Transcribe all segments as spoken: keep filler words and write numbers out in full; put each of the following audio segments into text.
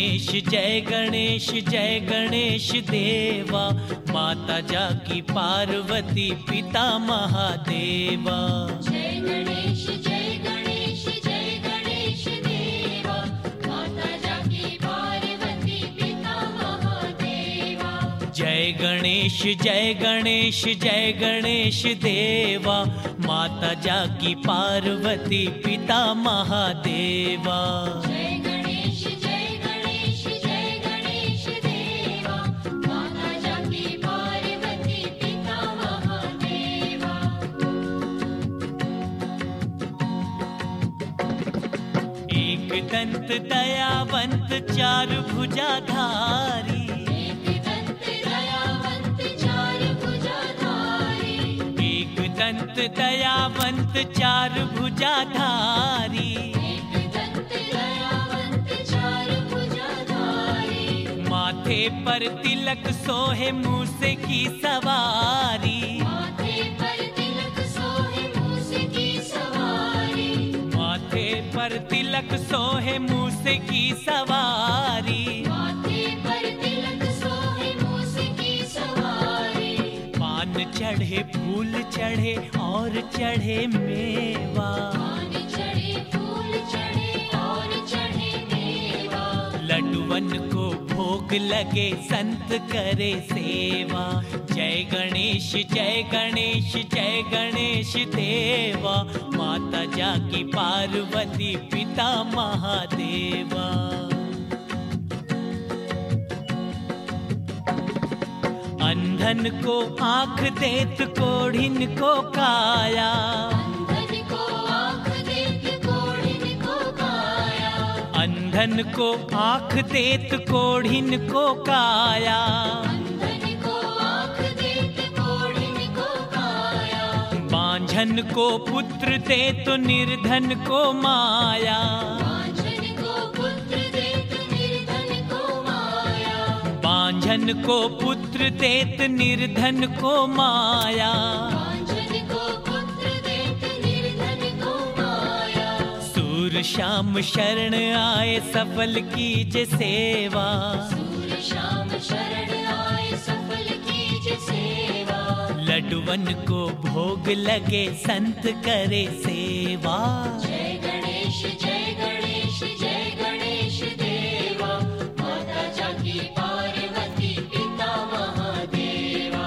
गणेश जय गणेश जय गणेश देवा, माता जाकी पार्वती पिता महादेवा। जय गणेश जय गणेश जय गणेश देवा, माता जाकी पार्वती पिता महादेवा। जय गणेश जय गणेश जय गणेश देवा, माता जाकी पार्वती पिता महादेवा। जय गणेश जय गणेश जय गणेश देवा, माता जाकी पार्वती पिता महादेवा। एक दंत दयावंत चार भुजाधारी, एक दंत दयावंत चार भुजाधारी, एक दंत दयावंत चार भुजाधारी। एक दंत दयावंत चार भुजाधारी। माथे पर तिलक सोहे मूसे की सवारी, माथे पर तिलक सोहे मूसे की सवारी। माथे पर तिलक सोहे मूसे की सवारी। माथे पर तिलक सोहे मूसे की सवारी। पान चढ़े फूल चढ़े और चढ़े मेवा, पान चढ़े फूल चढ़े और चढ़े मेवा। लड्डुवन को भोग लगे संत करे सेवा। जय गणेश जय गणेश जय गणेश देवा, माता जाकी पार्वती पिता महादेवा। अंधन को आँख देत कोढ़िन को काया, अंधन को आँख देत कोढ़िन को काया। अंधन को आँख देत कोढ़िन को काया। अंधन को आँख देत कोढ़िन को काया। बांझन को पुत्र दे तो निर्धन को माया, बांझन को पुत्र देत निर्धन को माया। बांझन को पुत्र देत निर्धन को माया। बांझन को पुत्र देत निर्धन को माया। सूर श्याम शरण आए सफल कीजे सेवा, सूर श्याम शरण आए सफल कीजे सेवा। लड्डुवन को भोग लगे संत करे सेवा। जय गणेश जय गणेश जय गणेश देवा, माता जाकी पार्वती पिता महादेवा।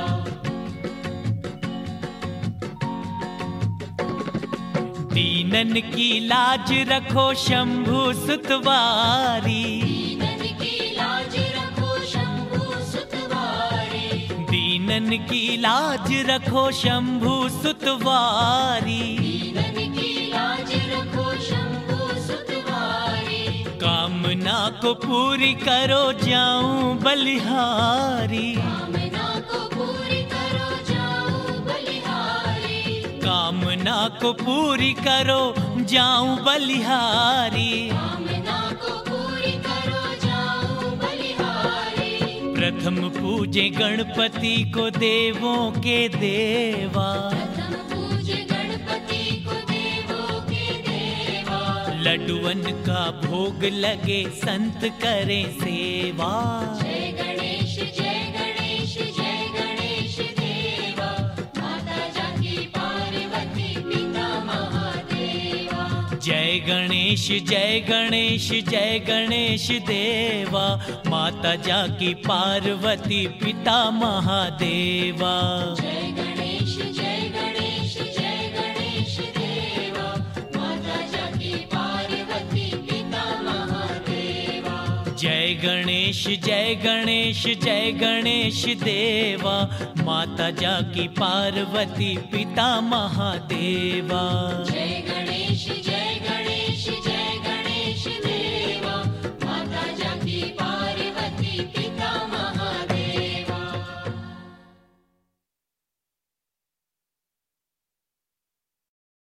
दीनन की लाज रखो शंभु सुतवारी, दीनन की लाज रखो शंभु सुतवारी। दीनन की लाज रखो शंभु सुतवारी। दीनन की लाज रखो शंभु सुतवारी। कामना को पूरी करो जाऊं बलिहारी, कामना को पूरी करो जाऊं बलिहारी। कामना को पूरी करो जाऊं बलिहारी। कामना को पूरी करो जाऊं बलिहारी। प्रथम पूजे गणपति को देवों के देवा, प्रथम पूजे गणपति को देवों के देवा। लड्डुवन का भोग लगे संत करे सेवा। जय गणेश जय गणेश जय गणेश देवा, माता जाकी पार्वती पिता महादेवा। जय गणेश जय गणेश जय गणेश देवा, माता जाकी पार्वती पिता महादेवा। जय गणेश जय गणेश जय गणेश देवा, माता जाकी पार्वती पिता महादेवा। जय गणेश जय गणेश जय गणेश देवा, माता जाकी पार्वती पिता महादेवा। जय